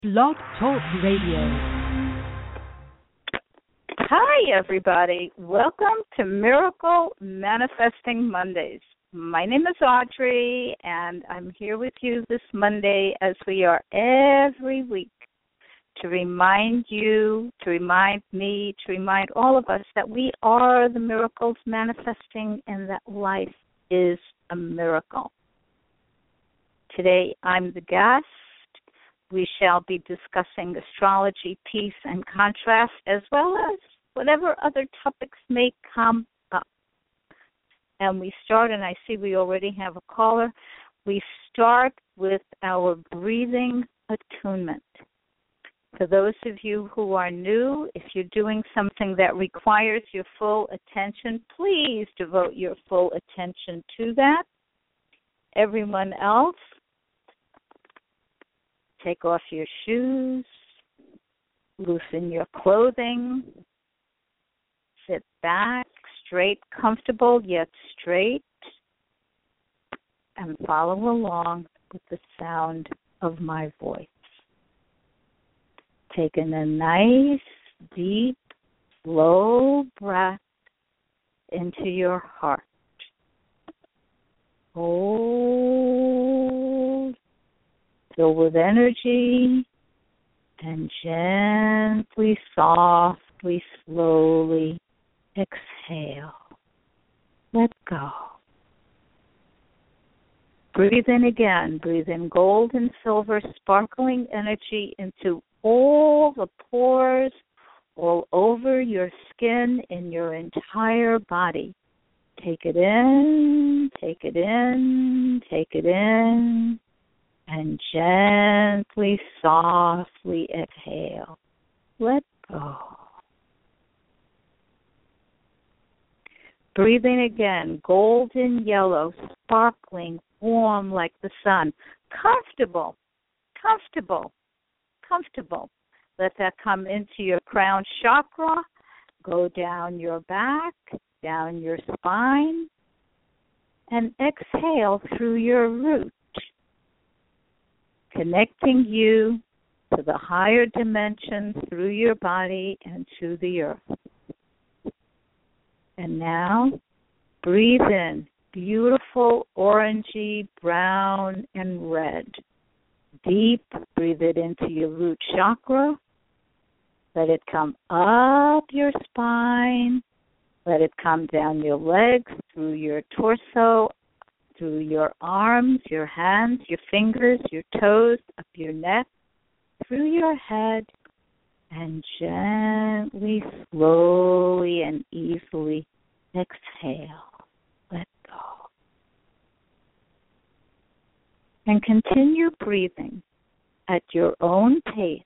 Blog Talk Radio. Hi, everybody. Welcome to Miracle Manifesting Mondays. My name is Audrey, and I'm here with you this Monday as we are every week to remind you, to remind me, to remind all of us that we are the miracles manifesting and that life is a miracle. Today, I'm the guest. We shall be discussing astrology, peace, and contrast, as well as whatever other topics may come up. And we start, and I see we already have a caller. We start with our breathing attunement. For those of you who are new, if you're doing something that requires your full attention, please devote your full attention to that. Everyone else, take off your shoes, loosen your clothing, sit back, straight, comfortable yet straight, and follow along with the sound of my voice. Taking a nice, deep, slow breath into your heart. Hold. Fill with energy and gently, softly, slowly exhale. Let go. Breathe in again. Breathe in gold and silver, sparkling energy into all the pores, all over your skin, in your entire body. Take it in, take it in, take it in. And gently, softly exhale. Let go. Breathing again, golden yellow, sparkling, warm like the sun. Comfortable, comfortable, comfortable. Let that come into your crown chakra. Go down your back, down your spine, and exhale through your root, connecting you to the higher dimension through your body and to the earth. And now, breathe in beautiful orangey, brown, and red. Deep, breathe it into your root chakra. Let it come up your spine. Let it come down your legs, through your torso, through your arms, your hands, your fingers, your toes, up your neck, through your head, and gently, slowly, and easily exhale. Let go. And continue breathing at your own pace,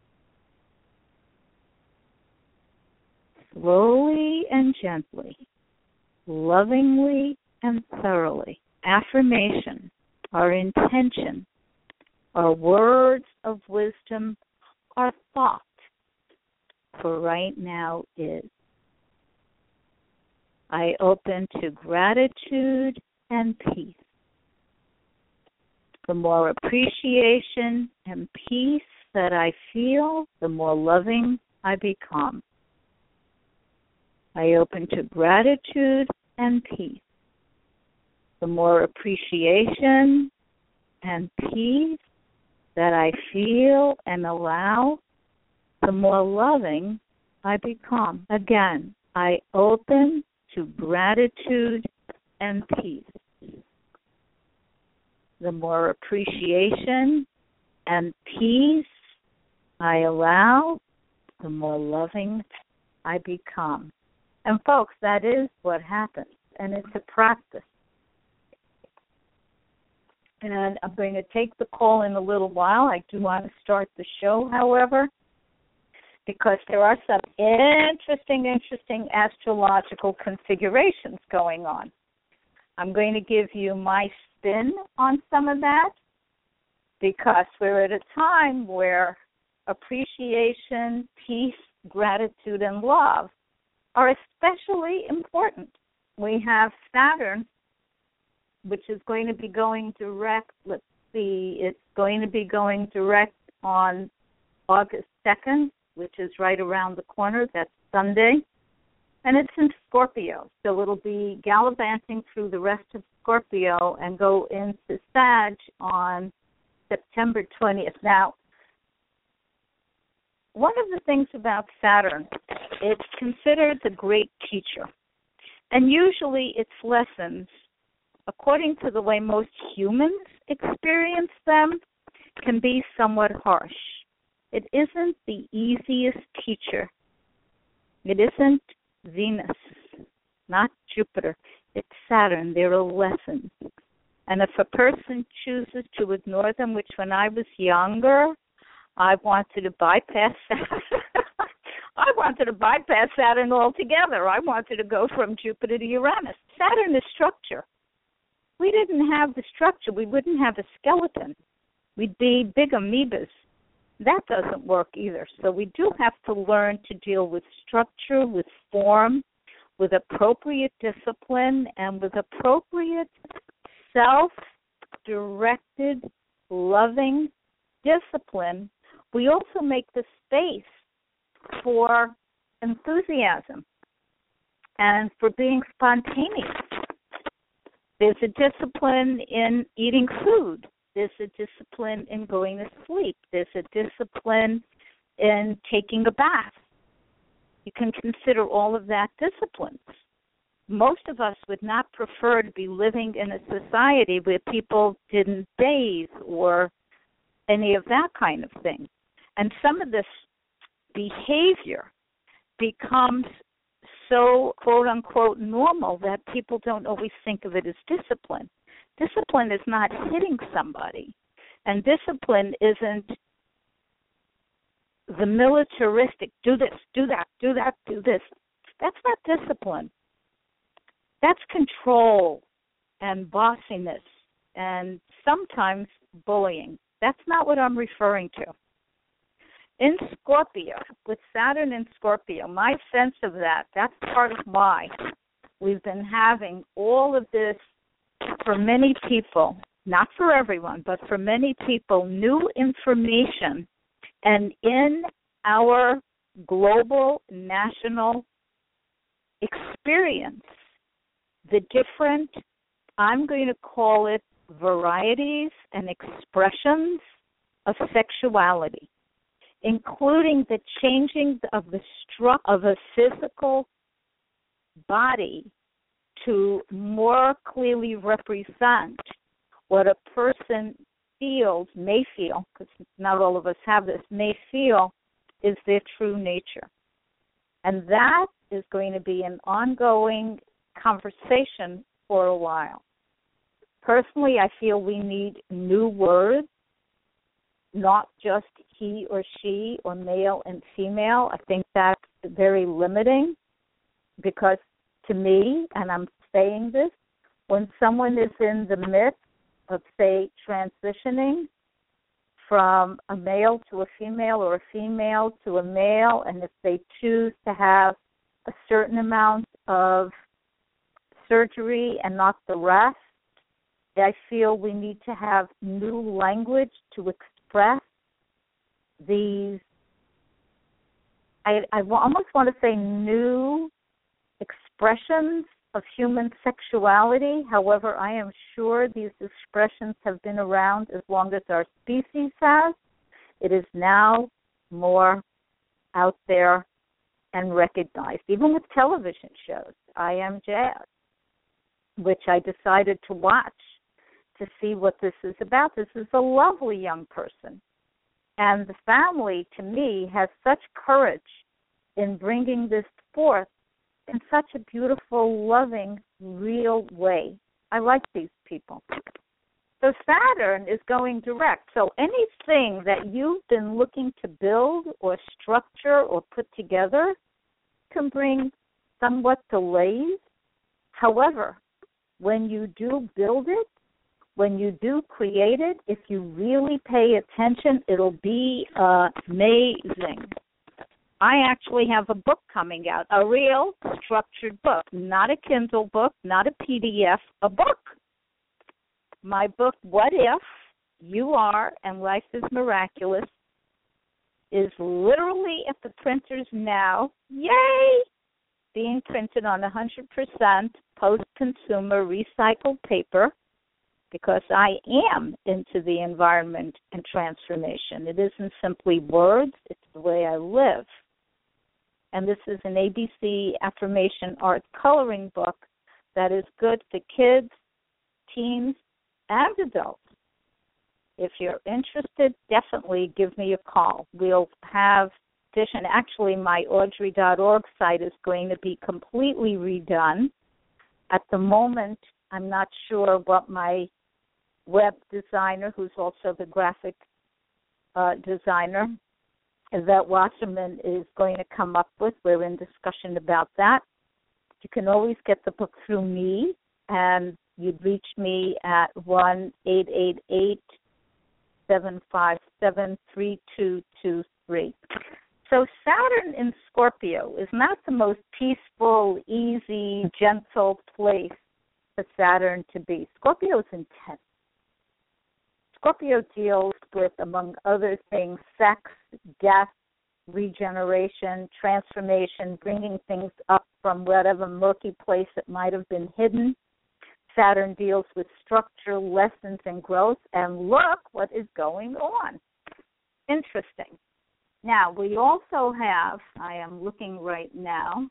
slowly and gently, lovingly and thoroughly. Affirmation, our intention, our words of wisdom, our thought for right now is: I open to gratitude and peace. The more appreciation and peace that I feel, the more loving I become. I open to gratitude and peace. The more appreciation and peace that I feel and allow, the more loving I become. Again, I open to gratitude and peace. The more appreciation and peace I allow, the more loving I become. And folks, that is what happens, and it's a practice. And I'm going to take the call in a little while. I do want to start the show, however, because there are some interesting astrological configurations going on. I'm going to give you my spin on some of that, because we're at a time where appreciation, peace, gratitude, and love are especially important. We have Saturn, which is going to be going direct, let's see, it's going to be going direct on August 2nd, which is right around the corner. That's Sunday. And it's in Scorpio. So it'll be gallivanting through the rest of Scorpio and go into Sag on September 20th. Now, one of the things about Saturn, it's considered the great teacher. And usually its lessons, according to the way most humans experience them, can be somewhat harsh. It isn't the easiest teacher. It isn't Venus, not Jupiter. It's Saturn. There are lessons. And if a person chooses to ignore them, which when I was younger, I wanted to bypass Saturn. I wanted to bypass Saturn altogether. I wanted to go from Jupiter to Uranus. Saturn is structure. We didn't have the structure. We wouldn't have a skeleton. We'd be big amoebas. That doesn't work either. So we do have to learn to deal with structure, with form, with appropriate discipline, and with appropriate self-directed, loving discipline. We also make the space for enthusiasm and for being spontaneous. There's a discipline in eating food. There's a discipline in going to sleep. There's a discipline in taking a bath. You can consider all of that disciplines. Most of us would not prefer to be living in a society where people didn't bathe or any of that kind of thing. And some of this behavior becomes so, quote-unquote, normal that people don't always think of it as discipline. Discipline is not hitting somebody. And discipline isn't the militaristic, do this, do that, do that, do this. That's not discipline. That's control and bossiness and sometimes bullying. That's not what I'm referring to. In Scorpio, with Saturn in Scorpio, my sense of that's part of why we've been having all of this, for many people, not for everyone, but for many people, new information. And in our global national experience, the different, I'm going to call it varieties and expressions of sexuality, including the changing of the structure of a physical body to more clearly represent what a person feels, may feel, because not all of us have this, may feel is their true nature. And that is going to be an ongoing conversation for a while. Personally, I feel we need new words, not just he or she or male and female. I think that's very limiting because to me, and I'm saying this, when someone is in the midst of, say, transitioning from a male to a female or a female to a male, and if they choose to have a certain amount of surgery and not the rest, I feel we need to have new language to express these, I almost want to say new expressions of human sexuality. However, I am sure these expressions have been around as long as our species has. It is now more out there and recognized, even with television shows. I Am Jazz, which I decided to watch to see what this is about. This is a lovely young person. And the family, to me, has such courage in bringing this forth in such a beautiful, loving, real way. I like these people. So Saturn is going direct. So anything that you've been looking to build or structure or put together can bring somewhat delays. However, when you do build it, when you do create it, if you really pay attention, it'll be amazing. I actually have a book coming out, a real structured book, not a Kindle book, not a PDF, a book. My book, What If You Are and Life is Miraculous, is literally at the printers now. Yay! Being printed on 100% post-consumer recycled paper, because I am into the environment and transformation. It isn't simply words, it's the way I live. And this is an ABC affirmation art coloring book that is good for kids, teens, and adults. If you're interested, definitely give me a call. We'll have this, and actually my Audrey.org site is going to be completely redone. At the moment, I'm not sure what my web designer, who's also the graphic designer, Yvette Wasserman, is going to come up with. We're in discussion about that. You can always get the book through me, and you'd reach me at 1-888-757-3223. So Saturn in Scorpio is not the most peaceful, easy, gentle place for Saturn to be. Scorpio is intense. Scorpio deals with, among other things, sex, death, regeneration, transformation, bringing things up from whatever murky place it might have been hidden. Saturn deals with structure, lessons, and growth. And look what is going on. Interesting. Now, we also have, I am looking right now,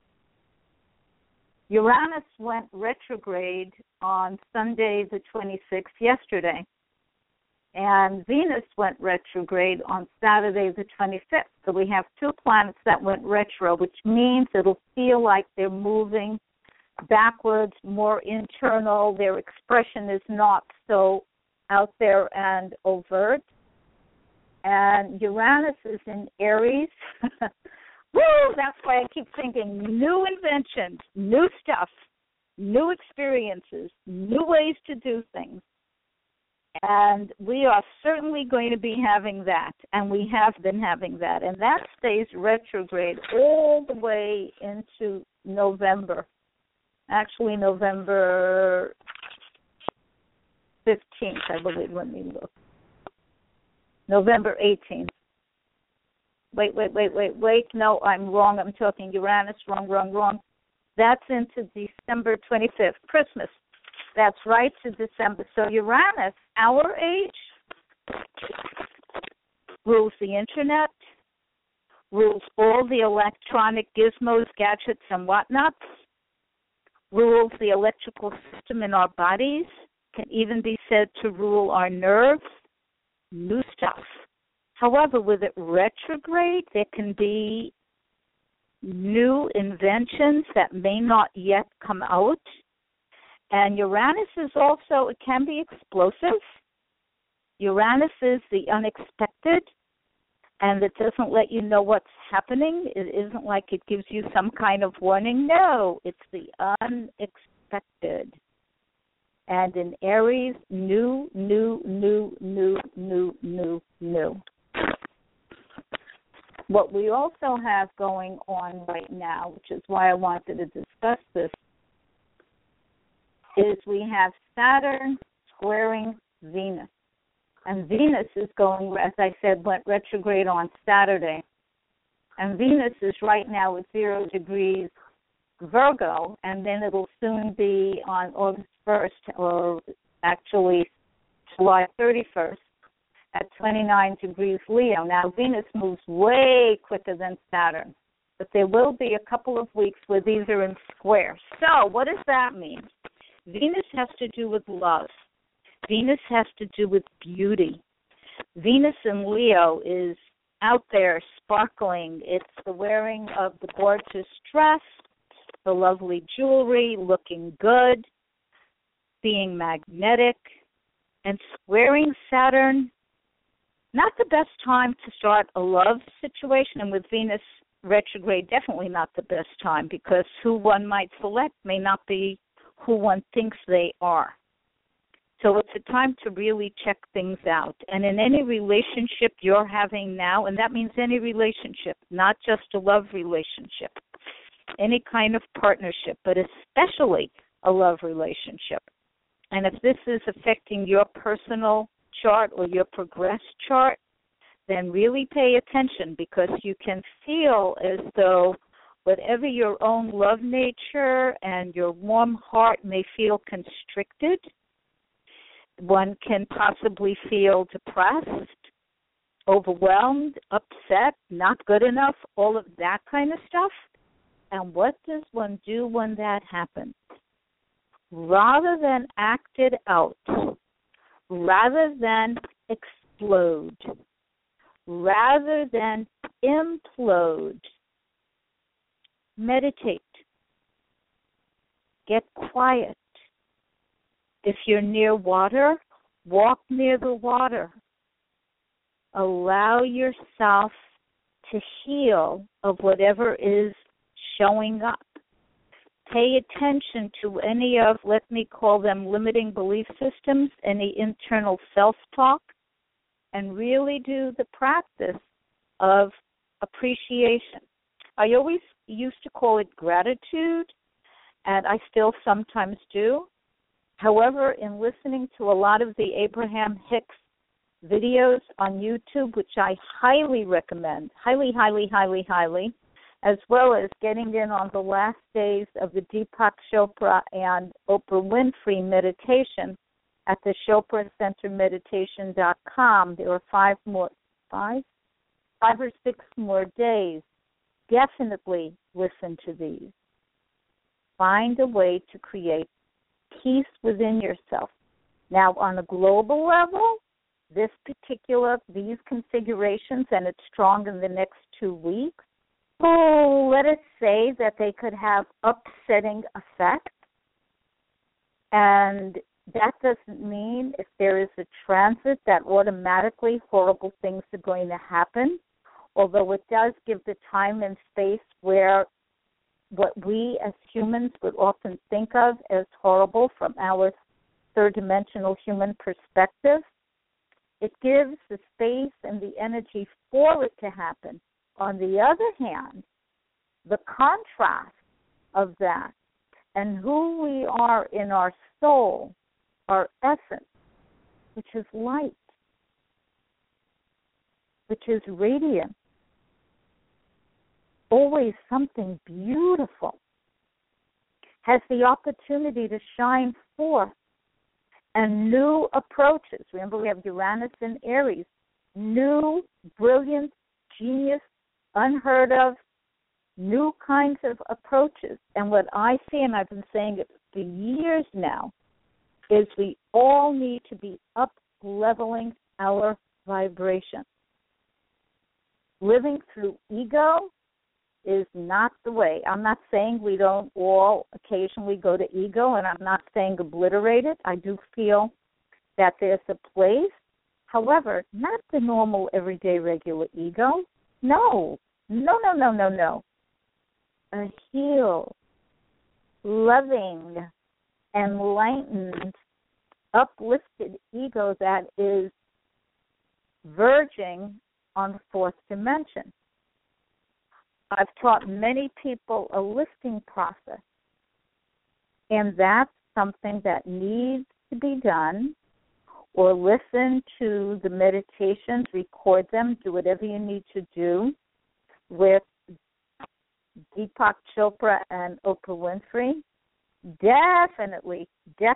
Uranus went retrograde on Sunday the 26th, yesterday. And Venus went retrograde on Saturday the 25th. So we have two planets that went retro, which means it'll feel like they're moving backwards, more internal. Their expression is not so out there and overt. And Uranus is in Aries. Woo! That's why I keep thinking new inventions, new stuff, new experiences, new ways to do things. And we are certainly going to be having that, and we have been having that. And that stays retrograde all the way into November. Actually, November 15th, I believe. Let me look. November 18th. Wait. No, I'm wrong. I'm talking Uranus. Wrong. That's into December 25th, Christmas. That's right, to December. So Uranus, our age, rules the Internet, rules all the electronic gizmos, gadgets, and whatnots, rules the electrical system in our bodies, can even be said to rule our nerves, new stuff. However, with it retrograde, there can be new inventions that may not yet come out. And Uranus is also, it can be explosive. Uranus is the unexpected, and it doesn't let you know what's happening. It isn't like it gives you some kind of warning. No, it's the unexpected. And in Aries, new. What we also have going on right now, which is why I wanted to discuss this, is we have Saturn squaring Venus. And Venus is going, as I said, went retrograde on Saturday. And Venus is right now at 0 degrees Virgo, and then it'll soon be on August 1st, or actually July 31st, at 29 degrees Leo. Now, Venus moves way quicker than Saturn, but there will be a couple of weeks where these are in square. So what does that mean? Venus has to do with love. Venus has to do with beauty. Venus in Leo is out there sparkling. It's the wearing of the gorgeous dress, the lovely jewelry, looking good, being magnetic, and squaring Saturn. Not the best time to start a love situation, and with Venus retrograde, definitely not the best time, because who one might select may not be who one thinks they are. So it's a time to really check things out. And in any relationship you're having now, and that means any relationship, not just a love relationship, any kind of partnership, but especially a love relationship. And if this is affecting your personal chart or your progress chart, then really pay attention, because you can feel as though whatever your own love nature and your warm heart may feel constricted, one can possibly feel depressed, overwhelmed, upset, not good enough, all of that kind of stuff. And what does one do when that happens? Rather than act it out, rather than explode, rather than implode, meditate. Get quiet. If you're near water, walk near the water. Allow yourself to heal of whatever is showing up. Pay attention to any of, let me call them, limiting belief systems, any internal self-talk, and really do the practice of appreciation. I always used to call it gratitude, and I still sometimes do. However, in listening to a lot of the Abraham Hicks videos on YouTube, which I highly recommend, highly, as well as getting in on the last days of the Deepak Chopra and Oprah Winfrey meditation at the ChopraCenterMeditation.com. There are 5 or 6 more days. Definitely listen to these. Find a way to create peace within yourself. Now, on a global level, these configurations, and it's strong in the next 2 weeks, let us say that they could have upsetting effects. And that doesn't mean if there is a transit that automatically horrible things are going to happen, although it does give the time and space where what we as humans would often think of as horrible from our third-dimensional human perspective. It gives the space and the energy for it to happen. On the other hand, the contrast of that and who we are in our soul, our essence, which is light, which is radiant, always something beautiful, has the opportunity to shine forth, and new approaches. Remember, we have Uranus in Aries. New, brilliant, genius, unheard of, new kinds of approaches. And what I see, and I've been saying it for years now, is we all need to be up-leveling our vibration. Living through ego is not the way. I'm not saying we don't all occasionally go to ego, and I'm not saying obliterate it. I do feel that there's a place. However, not the normal, everyday, regular ego. No. A healed, loving, enlightened, uplifted ego that is verging on the 4th dimension. I've taught many people a lifting process, and that's something that needs to be done, or listen to the meditations, record them, do whatever you need to do with Deepak Chopra and Oprah Winfrey. Definitely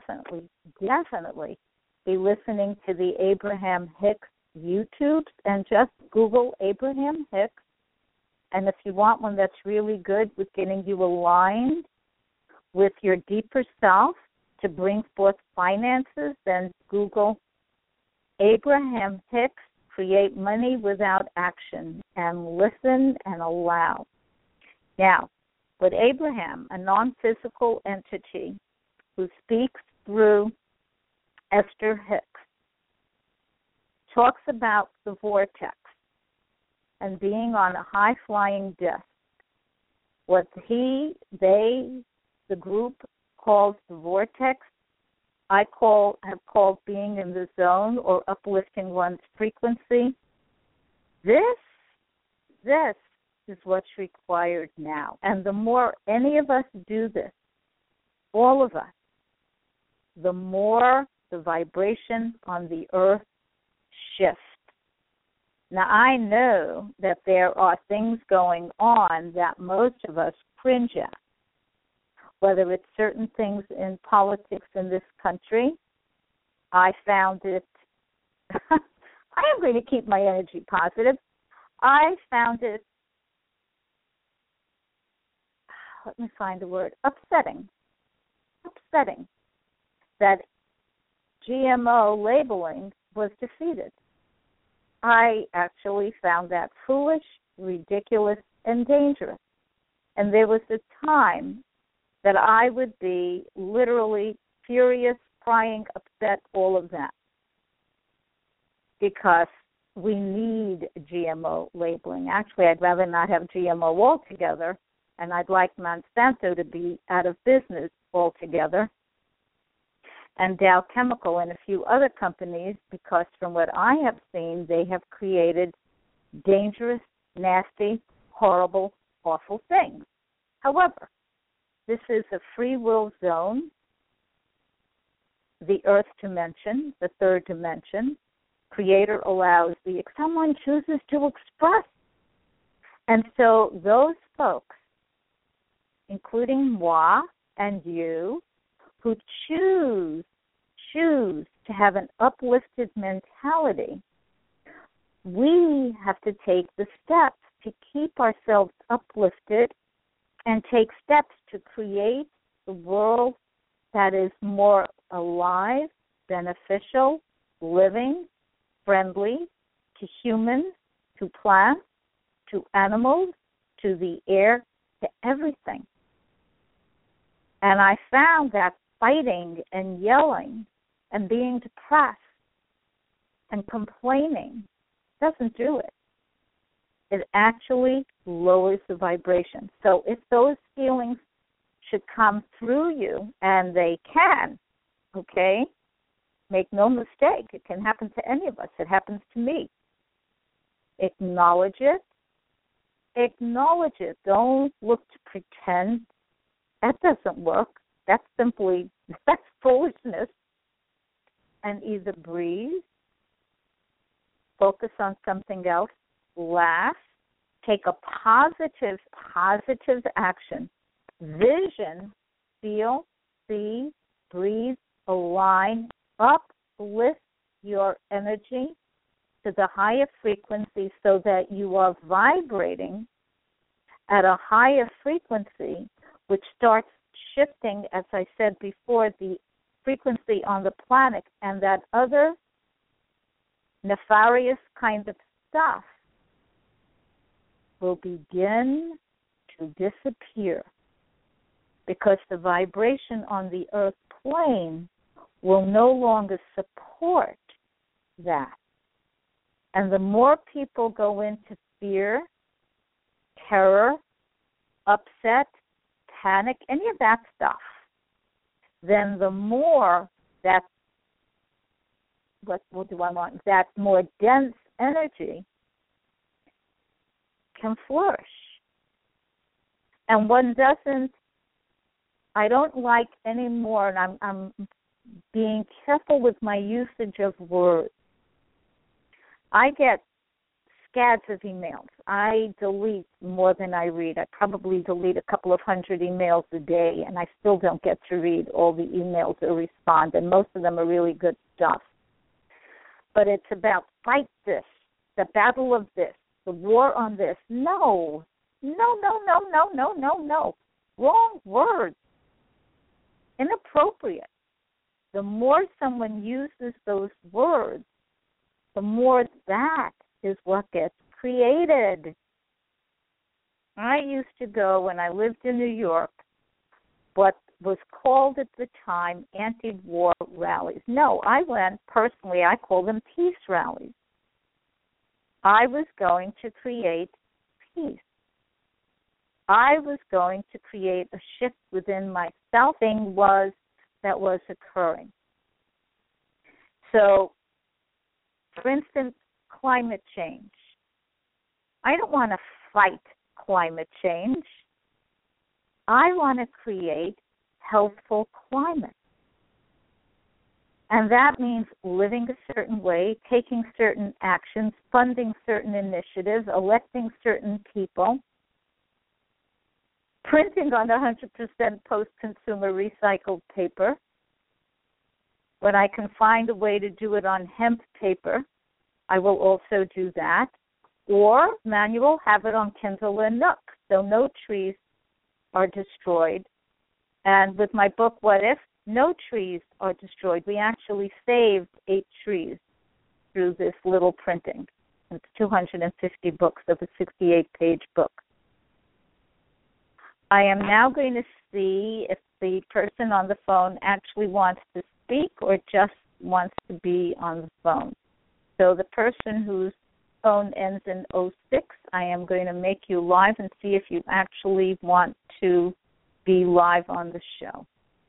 be listening to the Abraham Hicks YouTubes, and just Google Abraham Hicks. And if you want one that's really good with getting you aligned with your deeper self to bring forth finances, then Google Abraham Hicks, Create Money Without Action, and listen and allow. Now, with Abraham, a non-physical entity who speaks through Esther Hicks, talks about the vortex and being on a high-flying disc. What the group calls the vortex, have called being in the zone or uplifting one's frequency. This is what's required now. And the more any of us do this, all of us, the more the vibration on the earth shifts. Now, I know that there are things going on that most of us cringe at, whether it's certain things in politics in this country. I found it, I am going to keep my energy positive. I found it, let me find the word, upsetting that GMO labeling was defeated. I actually found that foolish, ridiculous, and dangerous. And there was a time that I would be literally furious, crying, upset, all of that, because we need GMO labeling. Actually, I'd rather not have GMO altogether, and I'd like Monsanto to be out of business altogether, and Dow Chemical and a few other companies, because from what I have seen, they have created dangerous, nasty, horrible, awful things. However, this is a free will zone, the earth dimension, the third dimension. Creator allows someone chooses to express. And so those folks, including moi and you, who choose to have an uplifted mentality, we have to take the steps to keep ourselves uplifted and take steps to create the world that is more alive, beneficial, living, friendly to humans, to plants, to animals, to the air, to everything. And I found that fighting and yelling and being depressed and complaining doesn't do it. It actually lowers the vibration. So if those feelings should come through you, and they can, okay, make no mistake, it can happen to any of us. It happens to me. Acknowledge it. Acknowledge it. Don't look to pretend. That doesn't work. That's foolishness. And either breathe, focus on something else, laugh, take a positive action. Vision, feel, see, breathe, align, uplift your energy to the higher frequency so that you are vibrating at a higher frequency, which starts shifting, as I said before, the frequency on the planet, and that other nefarious kind of stuff will begin to disappear, because the vibration on the earth plane will no longer support that. And the more people go into fear, terror, upset, panic, any of that stuff, then the more that, what do I want? That more dense energy can flourish. And one doesn't, I don't like anymore, and I'm being careful with my usage of words. I get scads of emails. I delete more than I read. I probably delete a couple of hundred emails a day, and I still don't get to read all the emails or respond, and most of them are really good stuff. But it's about fight this, the battle of this, the war on this. No. Wrong words. Inappropriate. The more someone uses those words, the more that is what gets created. I used to go, when I lived in New York, what was called at the time anti-war rallies. No, I went, personally, I call them peace rallies. I was going to create peace. I was going to create a shift within myself. Thing was that was occurring. So, for instance, climate change. I don't want to fight climate change. I want to create healthful climate. And that means living a certain way, taking certain actions, funding certain initiatives, electing certain people, printing on 100% post-consumer recycled paper. When I can find a way to do it on hemp paper, I will also do that. Or manual, have it on Kindle and Nook, so no trees are destroyed. And with my book, What If? No trees are destroyed. We actually saved 8 trees through this little printing. It's 250 books of a 68-page book. I am now going to see if the person on the phone actually wants to speak or just wants to be on the phone. So the person whose phone ends in 06, I am going to make you live and see if you actually want to be live on the show.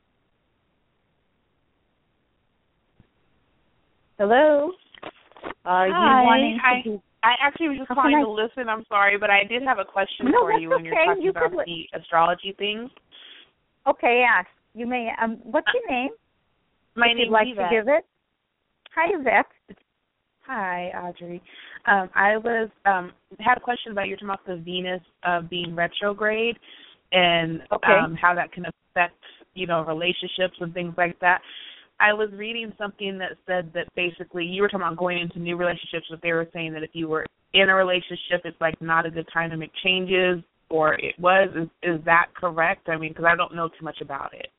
Hello? Are you wanting to be... I actually was just calling to listen. I'm sorry, but I did have a question for you when you're talking about the astrology things. Okay, ask. You may. What's your name? My name is Yvette. If you'd like to give it. Hi, Yvette. Hi, Audrey. I was had a question about you're talking about the Venus being retrograde and how that can affect relationships and things like that. I was reading something that said that basically you were talking about going into new relationships, but they were saying that if you were in a relationship, it's like not a good time to make changes, or it was. Is that correct? I mean, because I don't know too much about it.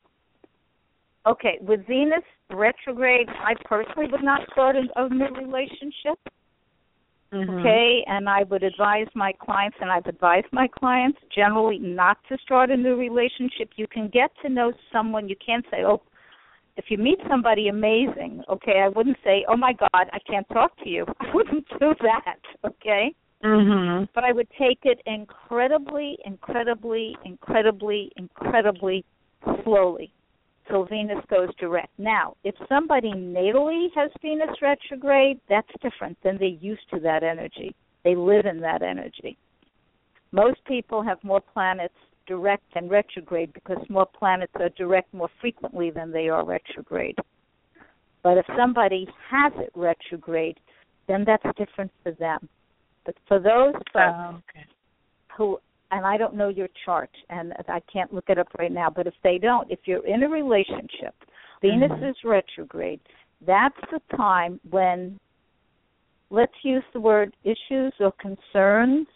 Okay, with Venus retrograde, I personally would not start a new relationship. Mm-hmm. Okay, and I would advise my clients, and I've advised my clients generally not to start a new relationship. You can get to know someone. You can't say, oh, if you meet somebody amazing, okay, I wouldn't say, oh, my God, I can't talk to you. I wouldn't do that, okay? Mm-hmm. But I would take it incredibly, incredibly, incredibly, incredibly slowly till Venus goes direct. Now, if somebody natally has Venus retrograde, that's different. Then they're used to that energy. They live in that energy. Most people have more planets direct and retrograde because more planets are direct more frequently than they are retrograde. But if somebody has it retrograde, then that's different for them. But for those folks who, and I don't know your chart, and I can't look it up right now, but if they don't, if you're in a relationship, Venus is retrograde, that's the time when, let's use the word issues or concerns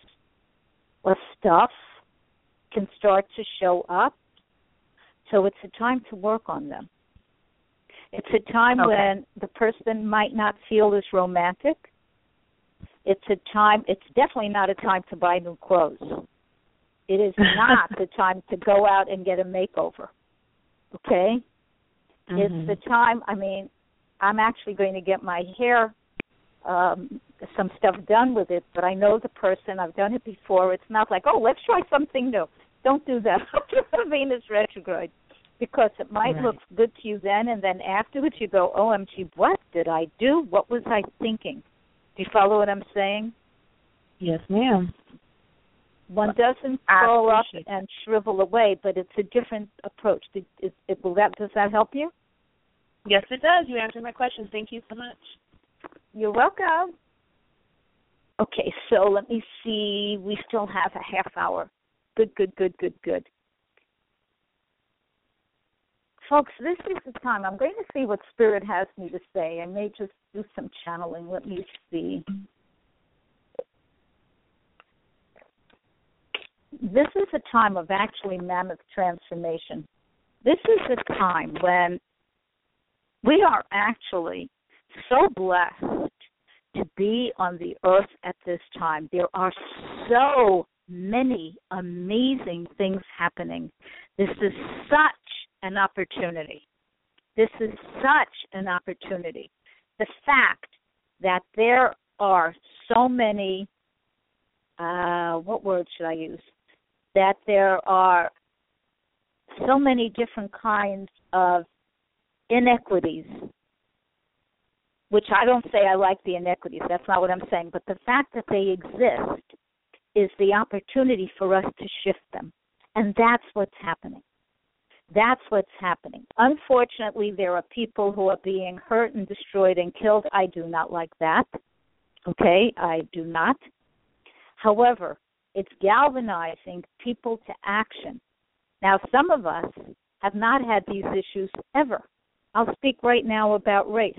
or stuff can start to show up. So it's a time to work on them. It's a time when the person might not feel as romantic. It's definitely not a time to buy new clothes. It is not the time to go out and get a makeover. Okay? It's the time, I'm actually going to get my hair, some stuff done with it, but I know the person. I've done it before. It's not like, oh, let's try something new. Don't do that. Venus retrograde. Because it might look good to you then, and then afterwards you go, OMG, what did I do? What was I thinking? Do you follow what I'm saying? Yes, ma'am. One doesn't curl up and shrivel away, but it's a different approach. Does that help you? Yes, it does. You answered my question. Thank you so much. You're welcome. Okay, so let me see. We still have a half hour. Good. Folks, this is the time. I'm going to see what Spirit has me to say. I may just do some channeling. Let me see. This is a time of actually mammoth transformation. This is a time when we are actually so blessed to be on the earth at this time. There are so many amazing things happening. This is such an opportunity. This is such an opportunity. The fact that there are so many, what word should I use? That there are so many different kinds of inequities, which I don't say I like the inequities. That's not what I'm saying. But the fact that they exist is the opportunity for us to shift them. And that's what's happening. That's what's happening. Unfortunately, there are people who are being hurt and destroyed and killed. I do not like that. Okay, I do not. However, it's galvanizing people to action. Now, some of us have not had these issues ever. I'll speak right now about race.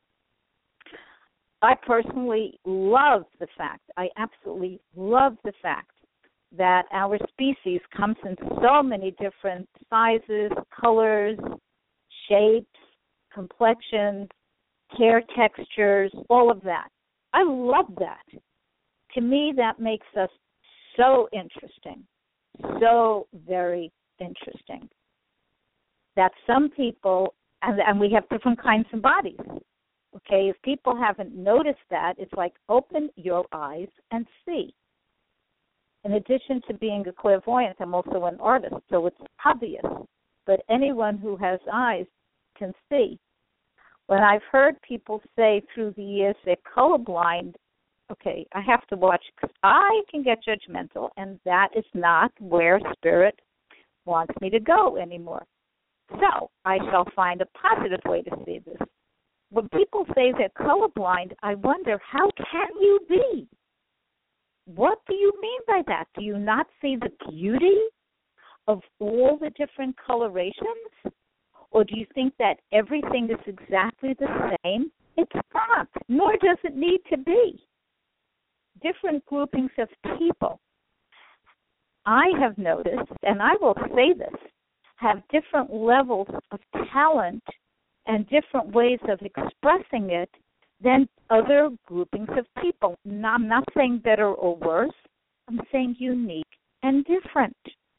I personally love the fact, I absolutely love the fact that our species comes in so many different sizes, colors, shapes, complexions, hair textures, all of that. I love that. To me, that makes us so interesting, so very interesting, that some people, and we have different kinds of bodies. Okay, if people haven't noticed that, it's like open your eyes and see. In addition to being a clairvoyant, I'm also an artist, so it's obvious. But anyone who has eyes can see. When I've heard people say through the years they're colorblind, okay, I have to watch because I can get judgmental, and that is not where Spirit wants me to go anymore. So I shall find a positive way to see this. When people say they're colorblind, I wonder, how can you be? What do you mean by that? Do you not see the beauty of all the different colorations? Or do you think that everything is exactly the same? It's not, nor does it need to be. Different groupings of people, I have noticed, and I will say this, have different levels of talent and different ways of expressing it than other groupings of people. Now, I'm not saying better or worse. I'm saying unique and different.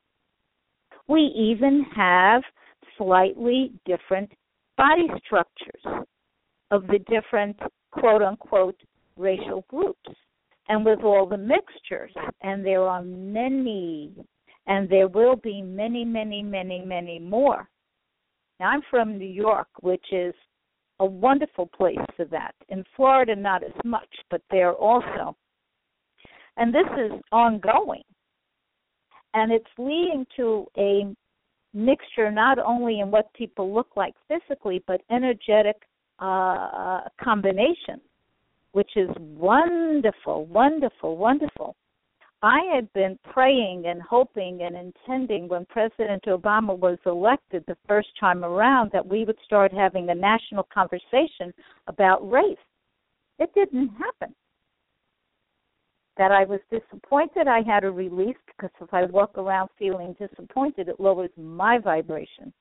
We even have slightly different body structures of the different, quote-unquote, racial groups. And with all the mixtures, and there are many, and there will be many, many, many, many more. Now, I'm from New York, which is a wonderful place for that. In Florida, not as much, but there also. And this is ongoing. And it's leading to a mixture not only in what people look like physically, but energetic combination, which is wonderful, wonderful, wonderful. I had been praying and hoping and intending when President Obama was elected the first time around that we would start having a national conversation about race. It didn't happen. That I was disappointed I had a release, because if I walk around feeling disappointed, it lowers my vibration.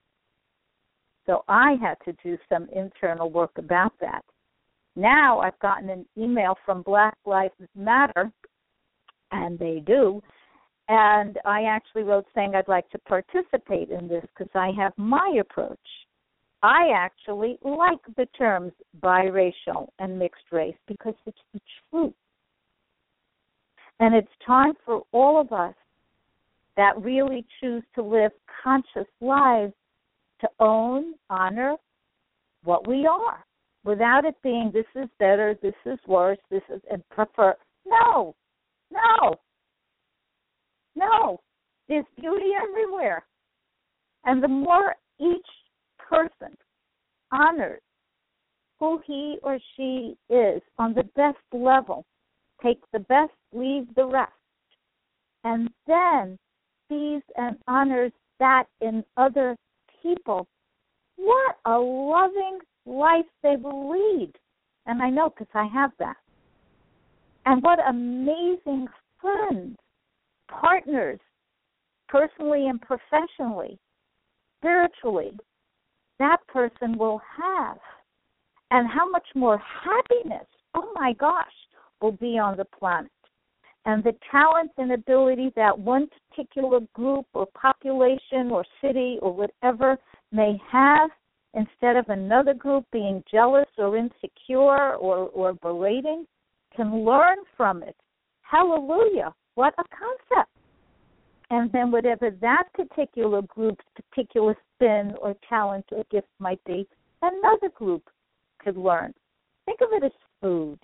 So I had to do some internal work about that. Now I've gotten an email from Black Lives Matter, and they do, and I actually wrote saying I'd like to participate in this because I have my approach. I actually like the terms biracial and mixed race because it's the truth. And it's time for all of us that really choose to live conscious lives to own, honor what we are, without it being this is better, this is worse, this is, and prefer. No. There's beauty everywhere. And the more each person honors who he or she is on the best level, take the best, leave the rest, and then sees and honors that in other people, what a loving life they will lead. And I know because I have that. And what amazing friends, partners, personally and professionally, spiritually, that person will have. And how much more happiness, oh my gosh, will be on the planet. And the talent and ability that one particular group or population or city or whatever may have, instead of another group being jealous or insecure or berating, can learn from it. Hallelujah. What a concept. And then whatever that particular group's particular spin or talent or gift might be, another group could learn. Think of it as food.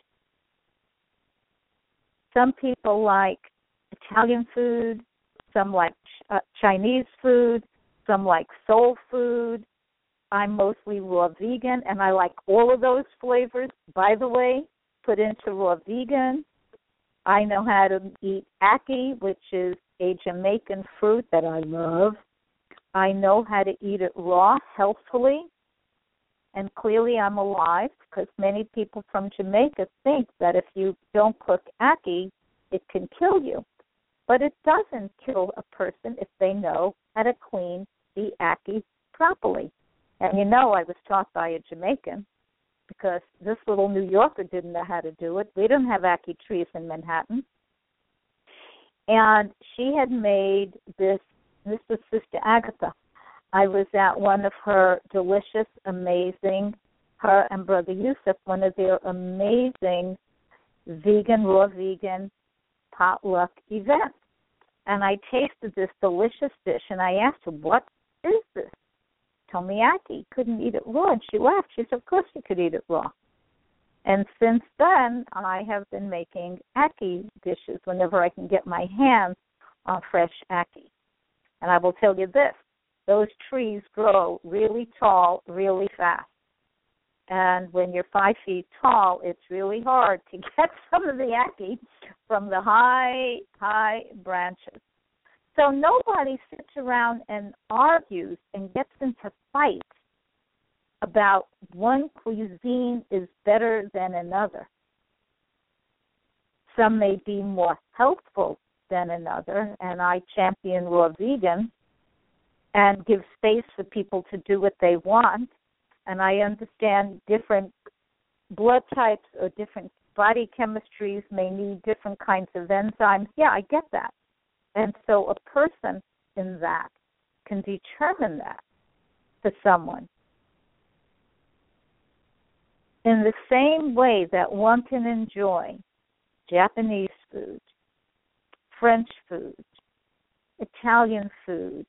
Some people like Italian food, some like Chinese food, Some like soul food. I'm mostly raw vegan, and I like all of those flavors, by the way, put into raw vegan. I know how to eat ackee, which is a Jamaican fruit that I love. I know how to eat it raw, healthfully, and clearly I'm alive, because many people from Jamaica think that if you don't cook ackee, it can kill you. But it doesn't kill a person if they know how to clean the ackee properly. And I was taught by a Jamaican, because this little New Yorker didn't know how to do it. We don't have ackee trees in Manhattan. And she had made this was Sister Agatha. I was at one of her delicious, amazing, her and Brother Yusuf, one of their amazing raw vegan potluck events. And I tasted this delicious dish, and I asked her, what is this? Told me ackee, couldn't eat it raw. And she laughed. She said, of course you could eat it raw. And since then, I have been making ackee dishes whenever I can get my hands on fresh ackee. And I will tell you this, those trees grow really tall, really fast. And when you're 5 feet tall, it's really hard to get some of the ackee from the high branches. So nobody sits around and argues and gets into fights about one cuisine is better than another. Some may be more healthful than another, and I champion raw vegan and give space for people to do what they want. And I understand different blood types or different body chemistries may need different kinds of enzymes. Yeah, I get that. And so a person in that can determine that for someone. In the same way that one can enjoy Japanese food, French food, Italian food,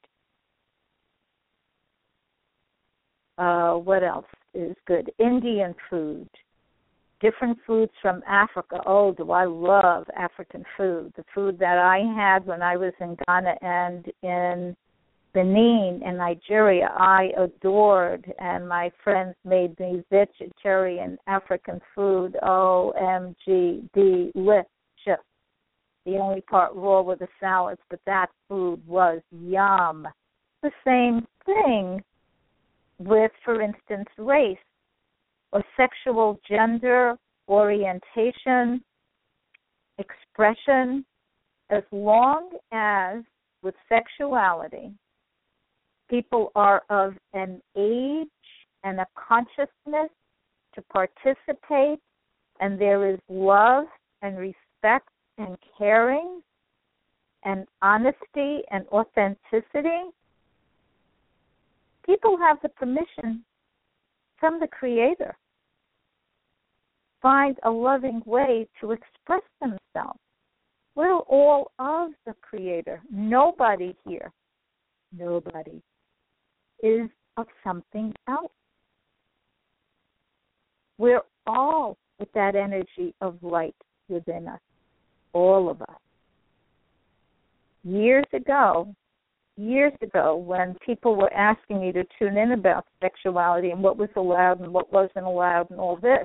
what else is good? Indian food, different foods from Africa. Oh, do I love African food. The food that I had when I was in Ghana and in Benin and Nigeria, I adored, and my friends made me vegetarian African food. OMG, delicious. The only part raw were the salads, but that food was yum. The same thing with, for instance, race or sexual gender, orientation, expression, as long as with sexuality people are of an age and a consciousness to participate, and there is love and respect and caring and honesty and authenticity, people have the permission from the Creator. Find a loving way to express themselves. We're all of the Creator. Nobody here, nobody, is of something else. We're all with that energy of light within us, all of us. Years ago, when people were asking me to tune in about sexuality and what was allowed and what wasn't allowed and all this,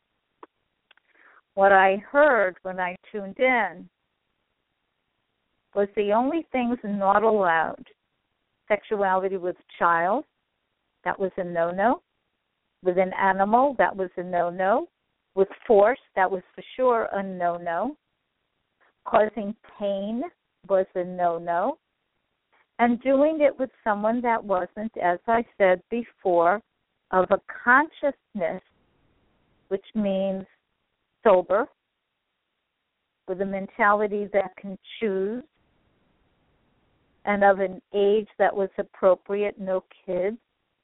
what I heard when I tuned in was the only things not allowed: sexuality with a child, that was a no-no; with an animal, that was a no-no; with force, that was for sure a no-no; causing pain was a no-no; and doing it with someone that wasn't, as I said before, of a consciousness, which means sober, with a mentality that can choose, and of an age that was appropriate, no kids.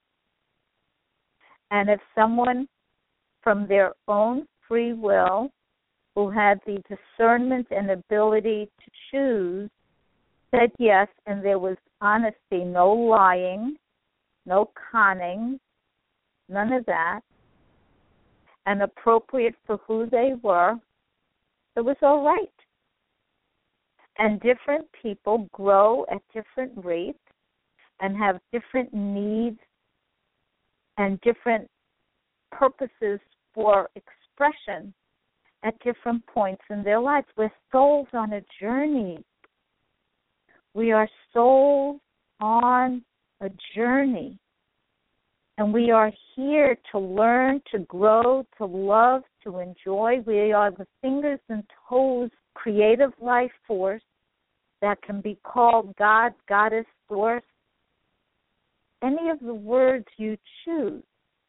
And if someone from their own free will, who had the discernment and ability to choose, said yes, and there was honesty, no lying, no conning, none of that, and appropriate for who they were, it was all right. And different people grow at different rates, and have different needs and different purposes for expression at different points in their lives. We're souls on a journey. We are souls on a journey. And we are here to learn, to grow, to love, to enjoy. We are the fingers and toes creative life force that can be called God, Goddess, Source, any of the words you choose.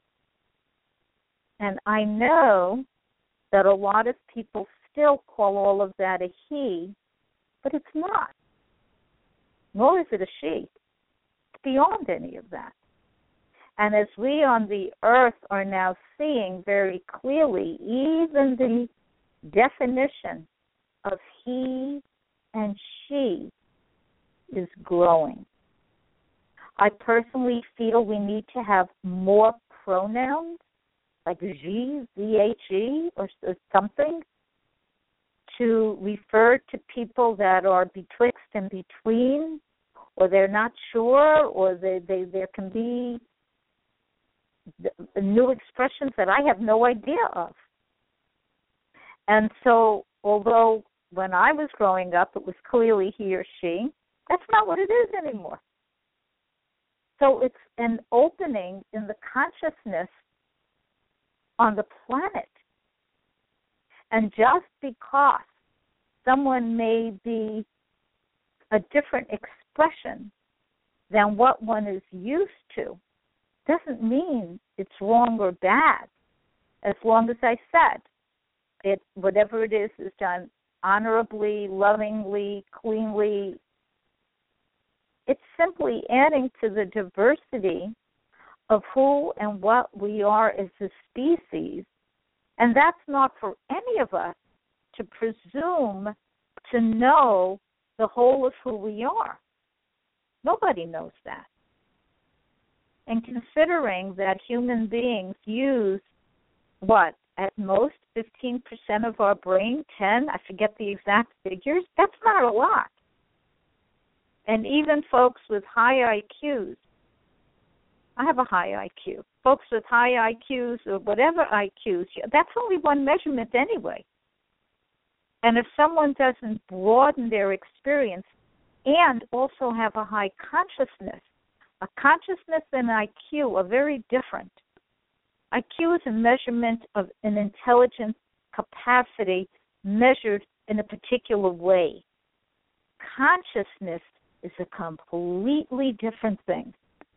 And I know that a lot of people still call all of that a he, but it's not. Nor is it a she. It's beyond any of that. And as we on the earth are now seeing very clearly, even the definition of he and she is growing. I personally feel we need to have more pronouns, like she, Z-H-E, or something, to refer to people that are betwixt and between, or they're not sure, or there can be new expressions that I have no idea of. And so, although when I was growing up it was clearly he or she, that's not what it is anymore. So it's an opening in the consciousness on the planet. And just because someone may be a different expression than what one is used to doesn't mean it's wrong or bad. As long as I said, whatever it is done honorably, lovingly, cleanly. It's simply adding to the diversity of who and what we are as a species. And that's not for any of us to presume to know the whole of who we are. Nobody knows that. And considering that human beings use, at most 15% of our brain, 10, I forget the exact figures, that's not a lot. And even folks with high IQs, I have a high IQ. Folks with high IQs or whatever IQs, that's only one measurement anyway. And if someone doesn't broaden their experience and also have a high consciousness, a consciousness and IQ are very different. IQ is a measurement of an intelligence capacity measured in a particular way. Consciousness is a completely different thing.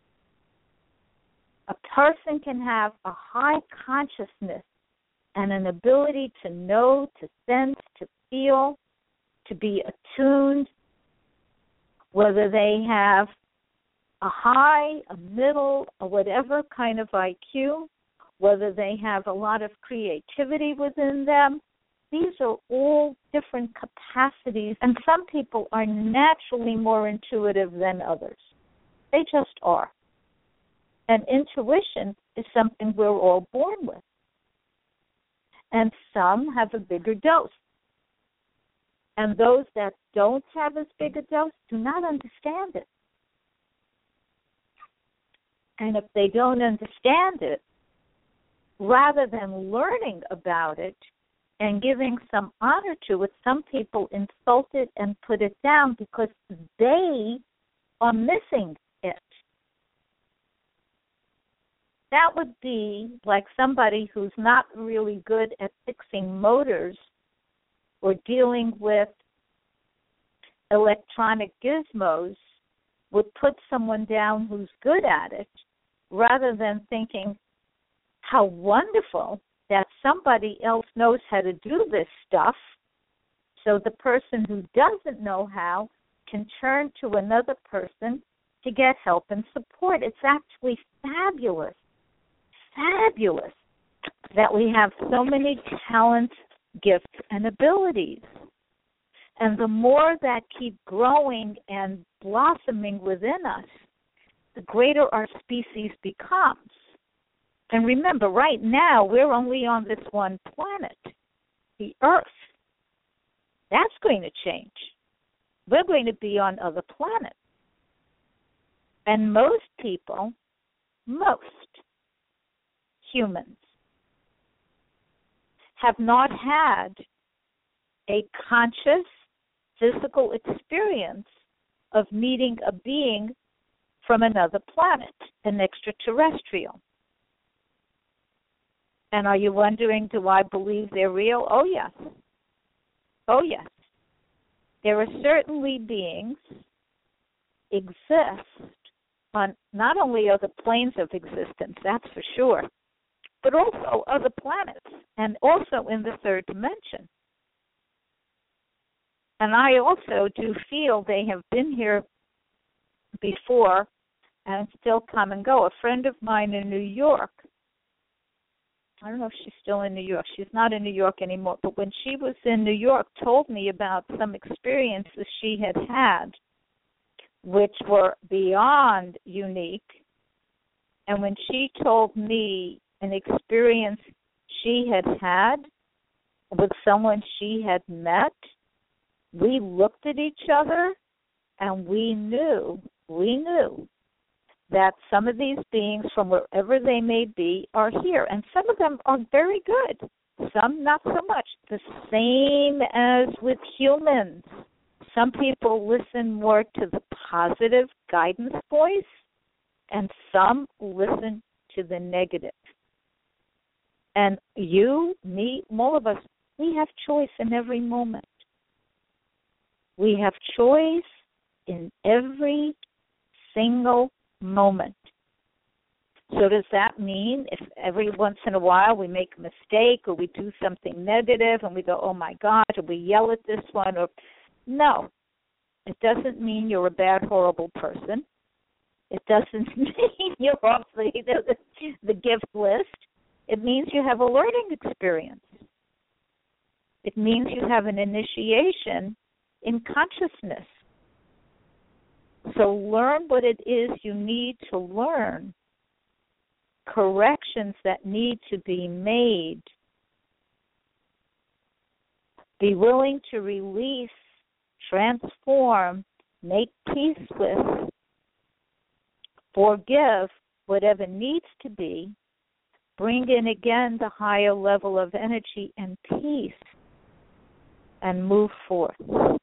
A person can have a high consciousness and an ability to know, to sense, to feel, to be attuned, whether they have a high, a middle, or whatever kind of IQ, whether they have a lot of creativity within them. These are all different capacities, and some people are naturally more intuitive than others. They just are. And intuition is something we're all born with. And some have a bigger dose. And those that don't have as big a dose do not understand it. And if they don't understand it, rather than learning about it and giving some honor to it, some people insult it and put it down because they are missing it. That would be like somebody who's not really good at fixing motors or dealing with electronic gizmos would put someone down who's good at it, rather than thinking how wonderful that somebody else knows how to do this stuff, so the person who doesn't know how can turn to another person to get help and support. It's actually fabulous that we have so many talents, gifts, and abilities. And the more that keep growing and blossoming within us, the greater our species becomes. And remember, right now, we're only on this one planet, the Earth. That's going to change. We're going to be on other planets. And most people, most humans, have not had a conscious physical experience of meeting a being from another planet, an extraterrestrial. And are you wondering, do I believe they're real? Oh, yes. Oh, yes. There are certainly beings exist on not only other planes of existence, that's for sure, but also other planets and also in the third dimension. And I also do feel they have been here before and still come and go. A friend of mine in New York, I don't know if she's still in New York. She's not in New York anymore. But when she was in New York, told me about some experiences she had, which were beyond unique. And when she told me an experience she had with someone she had met, we looked at each other and we knew that some of these beings, from wherever they may be, are here. And some of them are very good, some not so much. The same as with humans. Some people listen more to the positive guidance voice, and some listen to the negative. And you, me, all of us, we have choice in every moment. We have choice in every single moment. So does that mean if every once in a while we make a mistake or we do something negative and we go, oh my gosh, or we yell at this one, or no, it doesn't mean you're a bad, horrible person. It doesn't mean you're off the gift list. It means you have a learning experience. It means you have an initiation in consciousness. So learn what it is you need to learn, corrections that need to be made. Be willing to release, transform, make peace with, forgive whatever needs to be, bring in again the higher level of energy and peace, and move forth.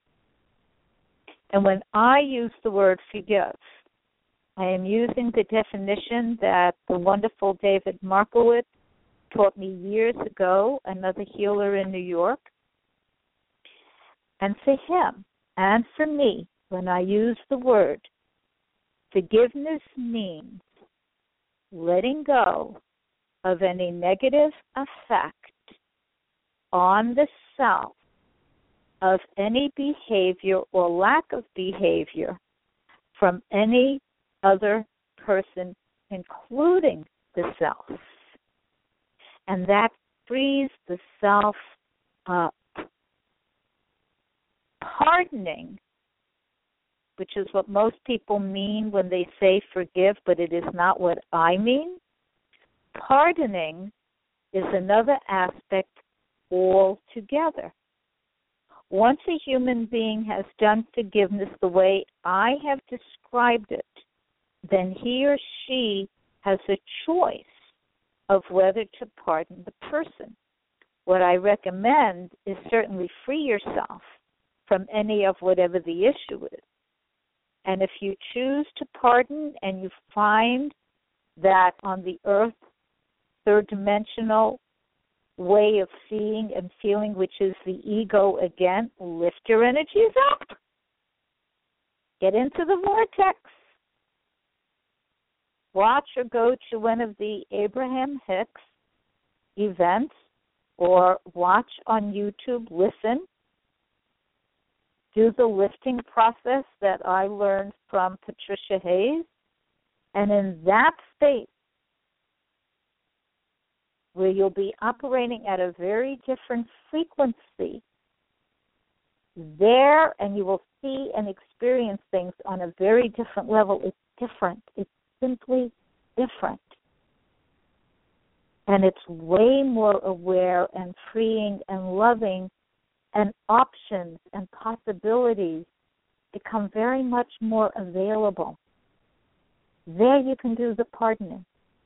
And when I use the word forgive, I am using the definition that the wonderful David Markowitz taught me years ago, another healer in New York. And for him and for me, when I use the word, forgiveness means letting go of any negative effect on the self of any behavior or lack of behavior from any other person, including the self. And that frees the self up. Pardoning, which is what most people mean when they say forgive, but it is not what I mean. Pardoning is another aspect altogether. Once a human being has done forgiveness the way I have described it, then he or she has a choice of whether to pardon the person. What I recommend is certainly free yourself from any of whatever the issue is. And if you choose to pardon and you find that on the earth, third dimensional way of seeing and feeling, which is the ego again, lift your energies up. Get into the vortex. Watch or go to one of the Abraham Hicks events or watch on YouTube, listen. Do the lifting process that I learned from Patricia Hayes. And in that state, where you'll be operating at a very different frequency, there, and you will see and experience things on a very different level. It's different. It's simply different. And it's way more aware and freeing and loving, and options and possibilities become very much more available. There you can do the pardoning.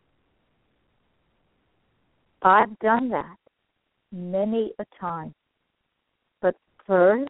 I've done that many a time. But first,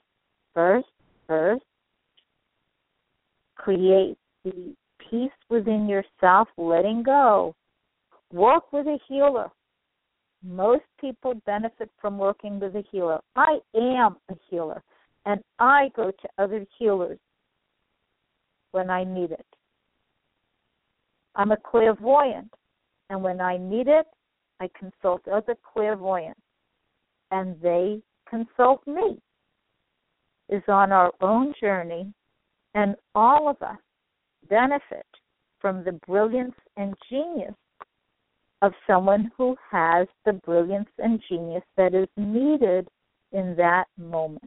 create the peace within yourself, letting go. Work with a healer. Most people benefit from working with a healer. I am a healer, and I go to other healers when I need it. I'm a clairvoyant, and when I need it, I consult other clairvoyants, and they consult me. Is on our own journey, and all of us benefit from the brilliance and genius of someone who has the brilliance and genius that is needed in that moment.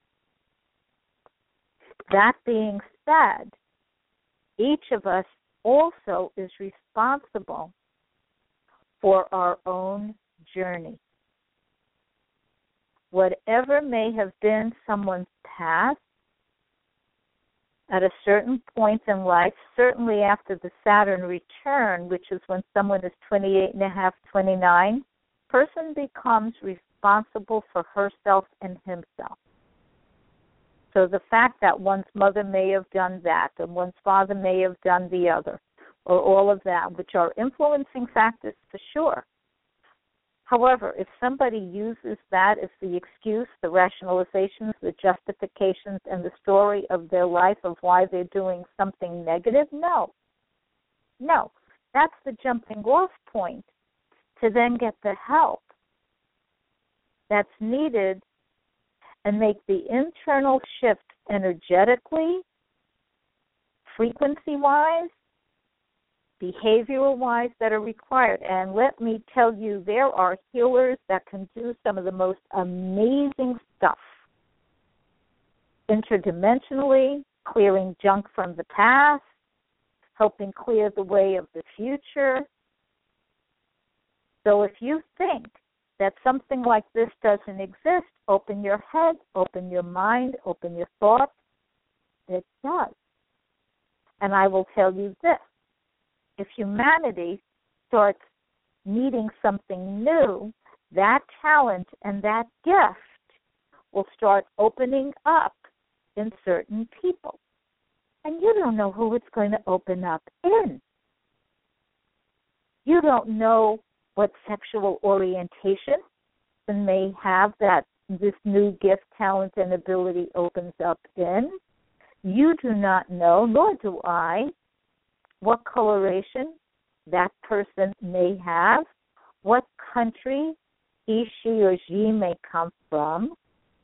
That being said, each of us also is responsible for our own journey. Whatever may have been someone's past, at a certain point in life, certainly after the Saturn return, which is when someone is 28 and a half, 29, person becomes responsible for herself and himself. So the fact that one's mother may have done that, and one's father may have done the other, or all of that, which are influencing factors for sure. However, if somebody uses that as the excuse, the rationalizations, the justifications, and the story of their life of why they're doing something negative, no. That's the jumping off point to then get the help that's needed and make the internal shift energetically, frequency-wise, behavioral-wise that are required. And let me tell you, there are healers that can do some of the most amazing stuff. Interdimensionally, clearing junk from the past, helping clear the way of the future. So if you think that something like this doesn't exist, open your head, open your mind, open your thoughts. It does. And I will tell you this. If humanity starts needing something new, that talent and that gift will start opening up in certain people. And you don't know who it's going to open up in. You don't know what sexual orientation and may have that this new gift, talent, and ability opens up in. You do not know, nor do I, what coloration that person may have, what country he, she, or she may come from.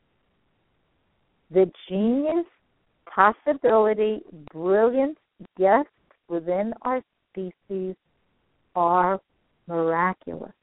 The genius, possibility, brilliance, gifts within our species are miraculous.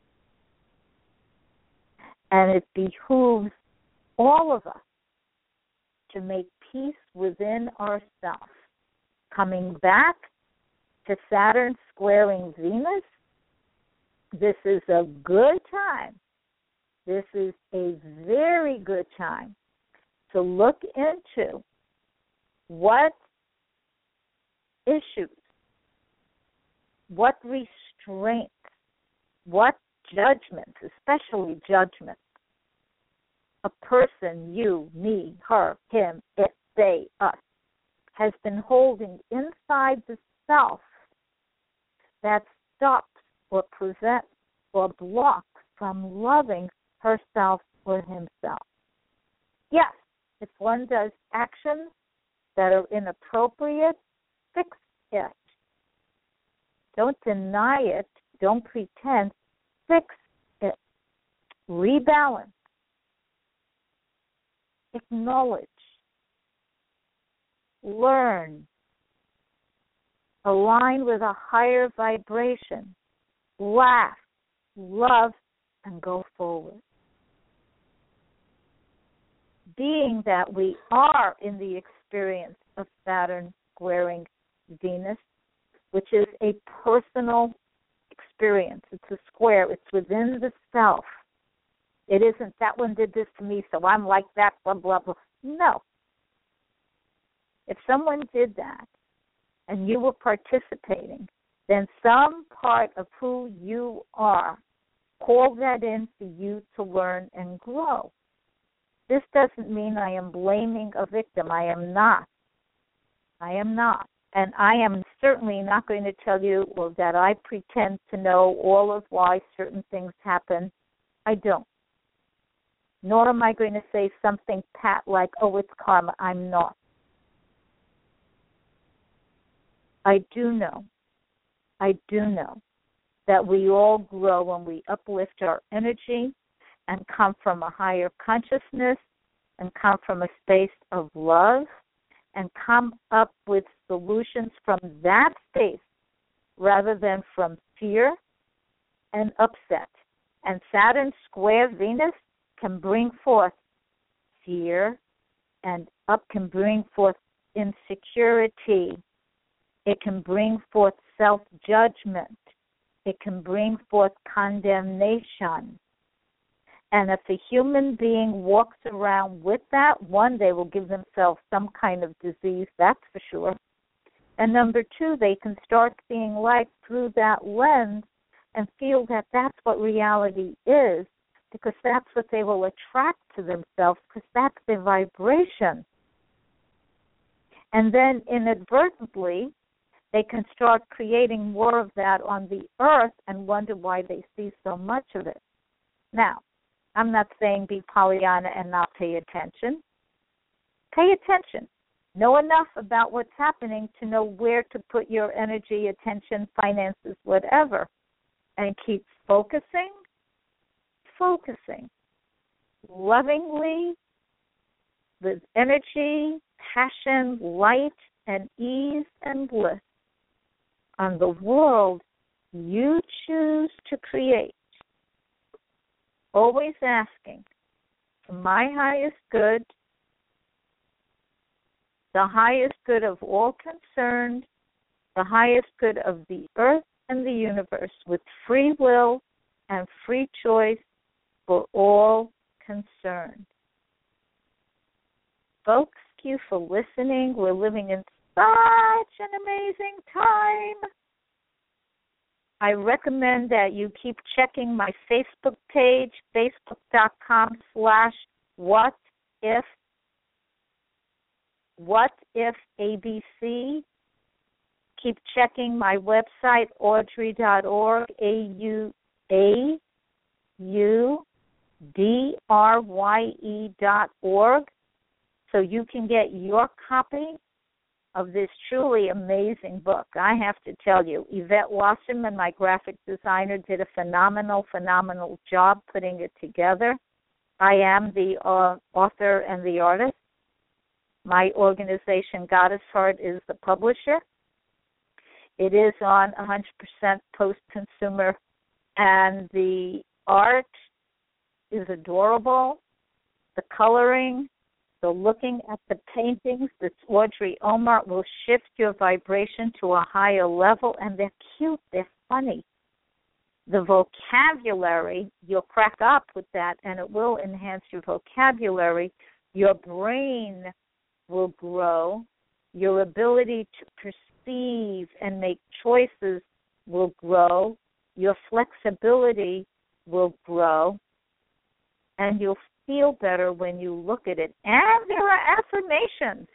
And it behooves all of us to make peace within ourselves. Coming back to Saturn squaring Venus, this is a good time. This is a very good time to look into what issues, what restraints, what judgments, especially judgments, a person, you, me, her, him, it, they, us, has been holding inside the self that stops or prevents or blocks from loving herself or himself. Yes, if one does actions that are inappropriate, fix it. Don't deny it. Don't pretend. Fix it. Rebalance. Acknowledge. Learn. Align with a higher vibration. Laugh. Love. And go forward. Being that we are in the experience of Saturn squaring Venus, which is a personal experience. It's a square. It's within the self. It isn't that one did this to me, so I'm like that, blah, blah, blah. No. If someone did that, and you were participating, then some part of who you are, call that in for you to learn and grow. This doesn't mean I am blaming a victim. I am not. I am not. And I am certainly not going to tell you that I pretend to know all of why certain things happen. I don't. Nor am I going to say something pat like, oh, it's karma. I'm not. I do know that we all grow when we uplift our energy and come from a higher consciousness and come from a space of love and come up with solutions from that space rather than from fear and upset. And Saturn square Venus can bring forth fear, and up can bring forth insecurity. It can bring forth self-judgment. It can bring forth condemnation. And if a human being walks around with that, one, they will give themselves some kind of disease, that's for sure. And number two, they can start seeing life through that lens and feel that that's what reality is, because that's what they will attract to themselves, because that's their vibration. And then inadvertently, they can start creating more of that on the earth and wonder why they see so much of it. Now, I'm not saying be Pollyanna and not pay attention. Pay attention. Know enough about what's happening to know where to put your energy, attention, finances, whatever, and keep focusing, lovingly, with energy, passion, light, and ease and bliss on the world you choose to create. Always asking for my highest good, the highest good of all concerned, the highest good of the earth and the universe, with free will and free choice for all concerned. Folks, thank you for listening. We're living in such an amazing time. I recommend that you keep checking my Facebook page, facebook.com/whatifabc. Keep checking my website, audrey.org, AUDRYE.org, so you can get your copy of this truly amazing book. I have to tell you, Yvette Wasserman, my graphic designer, did a phenomenal job putting it together. I am the author and the artist. My organization, Goddess Heart, is the publisher. It is on 100% post-consumer, and the art is adorable. The coloring, the looking at the paintings, this Audrey Omar will shift your vibration to a higher level, and they're cute, they're funny. The vocabulary, you'll crack up with that, and it will enhance your vocabulary. Your brain will grow. Your ability to perceive and make choices will grow. Your flexibility will grow. And you'll feel better when you look at it. And there are affirmations.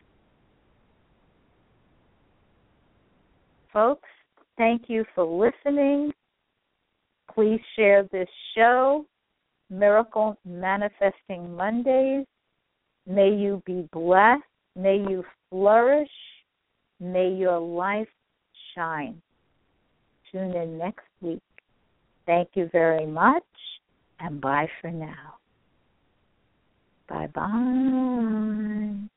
Folks, thank you for listening. Please share this show, Miracle Manifesting Mondays. May you be blessed. May you flourish. May your life shine. Tune in next week. Thank you very much, and bye for now. Bye-bye.